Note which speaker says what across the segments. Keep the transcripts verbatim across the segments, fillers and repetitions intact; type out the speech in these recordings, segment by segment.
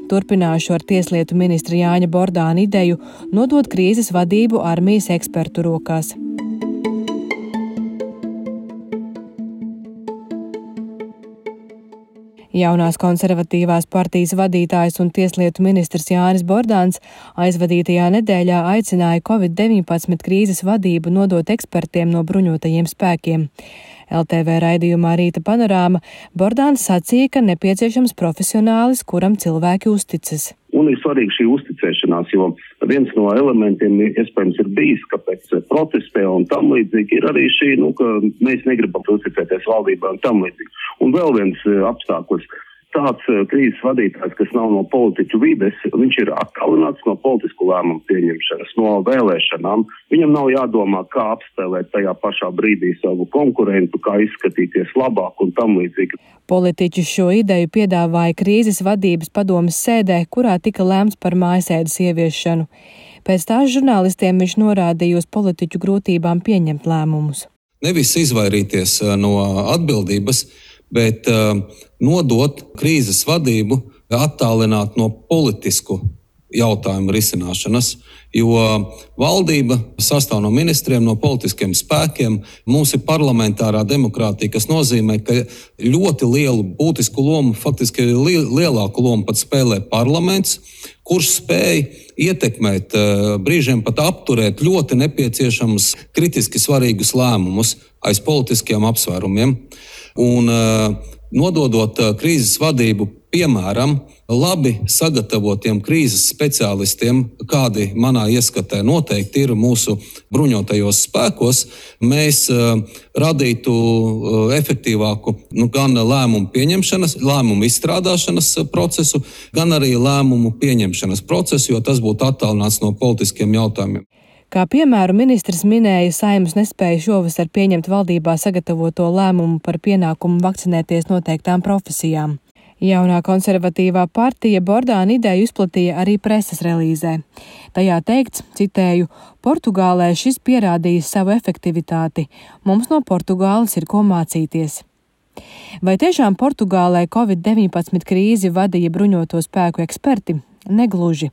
Speaker 1: Turpināšu ar tieslietu ministra Jāņa Bordāna ideju nodot krīzes vadību armijas ekspertu rokās. Jaunās konservatīvās partijas vadītājs un tieslietu ministrs Jānis Bordāns aizvadītajā nedēļā aicināja covid deviņpadsmit krīzes vadību nodot ekspertiem no bruņotajiem spēkiem. L T V raidījumā Rīta panorāma Bordāns sacīja, ka nepieciešams profesionālis, kuram cilvēki uzticas.
Speaker 2: Un ir svarīga šī uzticēšanās, jo viens no elementiem, iespējams, ir bijis, kāpēc protestē un tam līdzīgi, ir arī šī, nu, ka mēs negribam uzticēties valdībā un tam līdzīgi. Un vēl viens apstākļus. Tāds krīzes vadītājs, kas nav no politiķu vides, viņš ir attālināts no politisku lēmumu pieņemšanas, no vēlēšanām. Viņam nav jādomā, kā apspēlēt tajā pašā brīdī savu konkurentu, kā izskatīties labāk un tam līdzīgi.
Speaker 1: Politiķi šo ideju piedāvāja krīzes vadības padomes sēdē, kurā tika lēmts par mājasēdes ieviešanu. Pēc tās žurnālistiem viņš norādīja uz politiķu grūtībām pieņemt lēmumus.
Speaker 3: Nevis izvairīties no atbildības, bet uh, nodot krīzes vadību, attālināt no politisku jautājumu risināšanas, jo valdība sastāv no ministriem, no politiskiem spēkiem. Mums ir parlamentārā demokrātija, kas nozīmē, ka ļoti lielu būtisku lomu, faktiski li- lielāku lomu pat spēlē parlaments, kurš spēj ietekmēt, brīžiem pat apturēt ļoti nepieciešamus, kritiski svarīgus lēmumus aiz politiskiem apsvērumiem. Un nododot krīzes vadību, piemēram, labi sagatavotiem krīzes speciālistiem, kādi manā ieskatē noteikti ir mūsu bruņotajos spēkos, mēs radītu efektīvāku nu, gan lēmumu pieņemšanas, lēmumu izstrādāšanas procesu, gan arī lēmumu pieņemšanas procesu, jo tas būtu attālināts no politiskiem jautājumiem.
Speaker 1: Kā piemēru ministrs minēja, Saeimas nespēja šovasar pieņemt valdībā sagatavoto lēmumu par pienākumu vakcinēties noteiktām profesijām. Jaunā konservatīvā partija Bordāna ideju izplatīja arī preses relīzē. Tajā teikts, citēju, Portugālē šis pierādījis savu efektivitāti. Mums no Portugāles ir ko mācīties. Vai tiešām Portugālē covid deviņpadsmit krīzi vadīja bruņoto spēku eksperti? Negluži.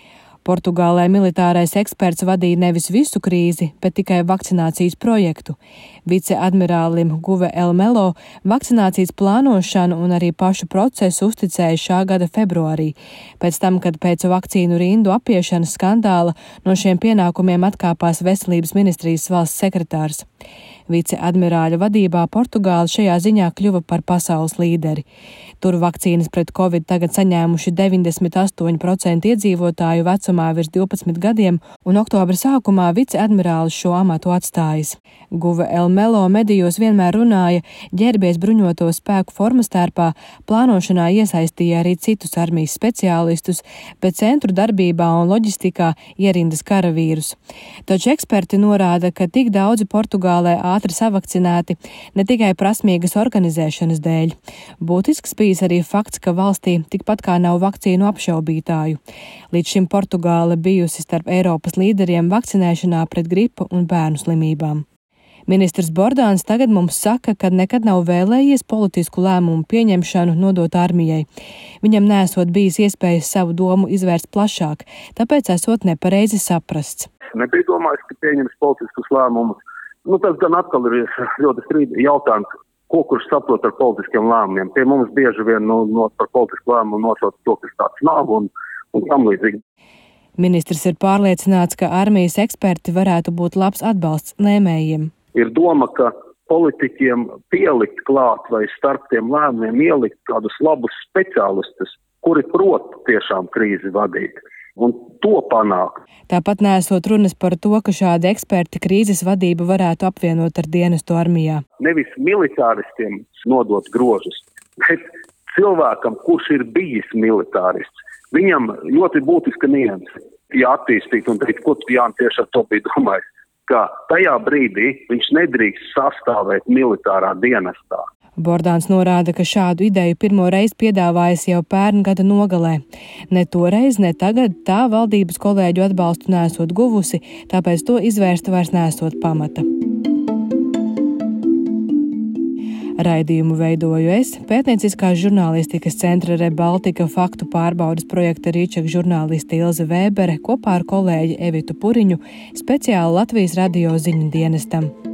Speaker 1: Portugālē militārais eksperts vadīja nevis visu krīzi, bet tikai vakcinācijas projektu. Viceadmirālim Guve El Melo vakcinācijas plānošanu un arī pašu procesu uzticēja šā gada februārī, pēc tam, kad pēc vakcīnu rindu apiešanas skandāla no šiem pienākumiem atkāpās Veselības ministrijas valsts sekretārs. Viceadmirāļa vadībā Portugāla šajā ziņā kļuva par pasaules līderi. Tur vakcīnas pret covid tagad saņēmuši deviņdesmit astoņi procenti iedzīvotāju vecumā virs divpadsmit gadiem, un oktobra sākumā viceadmirālis šo amatu atstājis. Guve El Melo medijos vienmēr runāja, ģērbies bruņoto spēku formas tērpā, plānošanā iesaistīja arī citus armijas speciālistus, bet centru darbībā un loģistikā ierindas karavīrus. Taču eksperti norāda, ka tik daudzi Portugālē ātri savakcinēti ne tikai prasmīgas organizēšanas dēļ. Būtisks bijis arī fakts, ka valstī tikpat kā nav vakcīnu apšaubītāju. Līdz šim Portugāle bijusi starp Eiropas līderiem vakcinēšanā pret gripu un bērnu slimībām. Ministrs Bordāns tagad mums saka, ka nekad nav vēlējies politisku lēmumu pieņemšanu nodot armijai. Viņam nesot bijis iespējas savu domu izvērst plašāk, tāpēc esot nepareizi saprasts.
Speaker 2: Nebija domājis, ka pieņems politiskus lēmumus. Nu, tas gan atkal ir ļoti strīdīgi jautājums, ko kurš saprot ar politiskiem lēmumiem. Pie mums bieži vien no, no, par politisku lēmumu nosauc to, kas tāds nav un, un tam līdzīgi.
Speaker 1: Ministrs ir pārliecināts, ka armijas eksperti varētu būt labs atbalsts lēmējiem.
Speaker 2: Ir doma, ka politiķiem pielikt klāt vai starp tiem lēmumiem ielikt kādus labus speciālistus, kuri prot tiešām krīzi vadīt. Un to panākt.
Speaker 1: Tāpat nesot runas par to, ka šādi eksperti krīzes vadību varētu apvienot ar dienestu armijā.
Speaker 2: Nevis militāristiem nodot grožus, bet cilvēkam, kurš ir bijis militārists. Viņam ļoti būtiska nianse, ja attīstīt un teikt, ko tu Jāni tieši ar to bija domājis, ka tajā brīdī viņš nedrīkst sastāvēt militārā dienestā.
Speaker 1: Bordāns norāda, ka šādu ideju pirmo reizi piedāvājas jau pērn gada nogalē. Ne toreiz, ne tagad tā valdības kolēģu atbalstu nesot guvusi, tāpēc to izvērst vairs nesot pamata. Raidījumu veidoju es, pētnieciskās žurnālistikas centra Rebaltika faktu pārbaudes projekta Rīčak žurnāliste Ilze Vēbere kopā ar kolēģi Evitu Puriņu speciāli Latvijas radio ziņu dienestam.